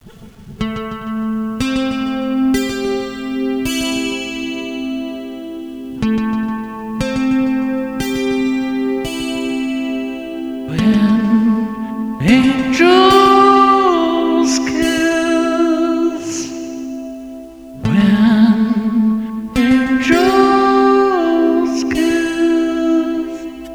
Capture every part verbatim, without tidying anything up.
Angels kiss, when angels kiss.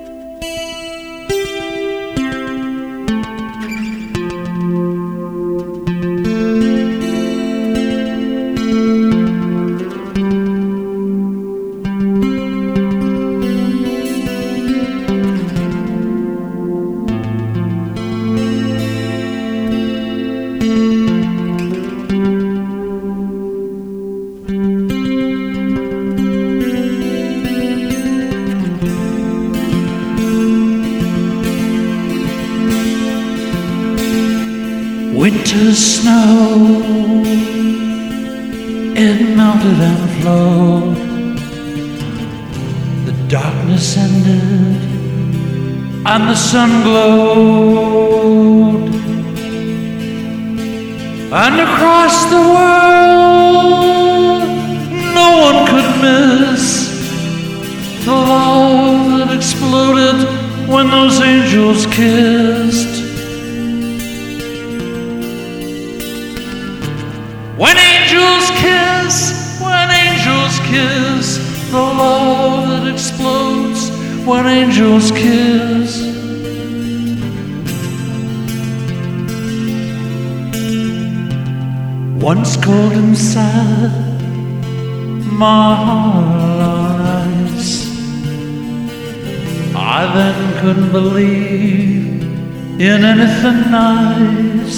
Winter snow, it melted and flowed. The darkness ended and the sun glowed. And across the world, no one could miss the love that exploded when those angels kissed. When angels kiss, when angels kiss, the love that explodes when angels kiss. Once cold and sad, my heart on ice, I then couldn't believe in anything nice.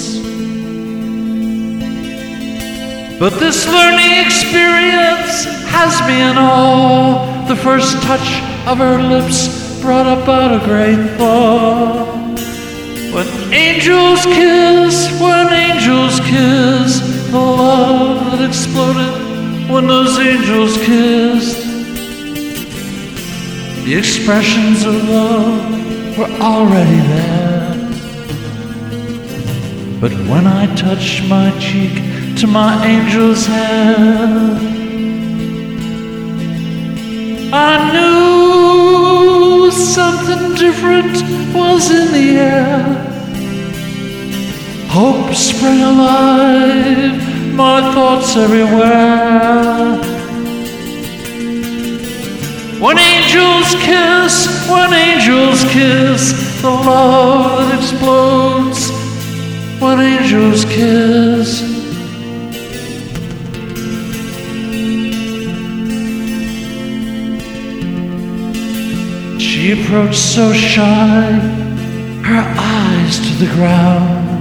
But this learning experience has me in awe. The first touch of her lips brought about a great thaw. When angels kiss, when angels kiss, the love that exploded when those angels kissed. The expressions of love were already there. But when I touched my cheek to my angel's hair, I knew something different was in the air. Hope sprang alive, my thoughts everywhere. When angels kiss, when angels kiss, the love that explodes when angels kiss. She approached so shy, her eyes to the ground.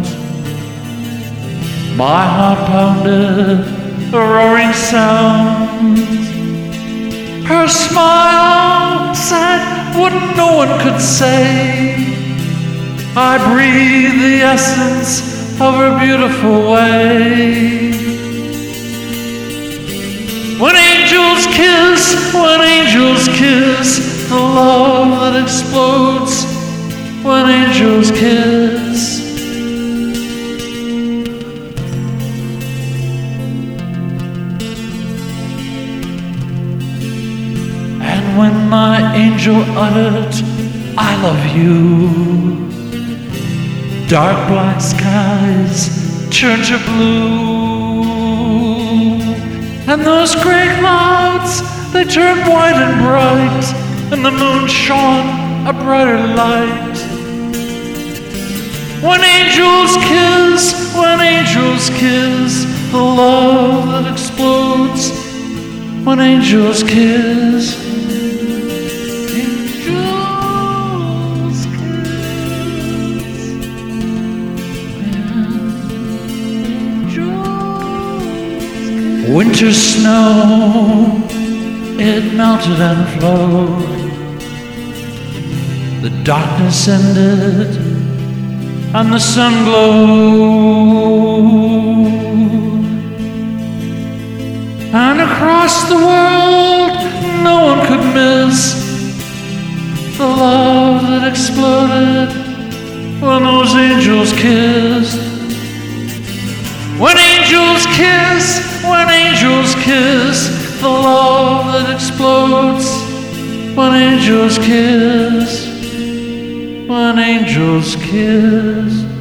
My heart pounded a roaring sound. Her smile said what no one could say. I breathed the essence of her beautiful way. When angels kiss, when angels kiss, the love that explodes when angels kiss. And when my angel uttered, I love you, dark black skies turned to blue, and those gray clouds, they turned white and bright, and the moon shone a brighter light. When angels kiss, when angels kiss, the love that explodes when angels kiss. Angels kiss, angels kiss. Winter snow, it melted and flowed. The darkness ended and the sun glowed. And across the world, no one could miss the love that exploded when those angels kissed. When kiss, the love that explodes when angels kiss, when angels kiss.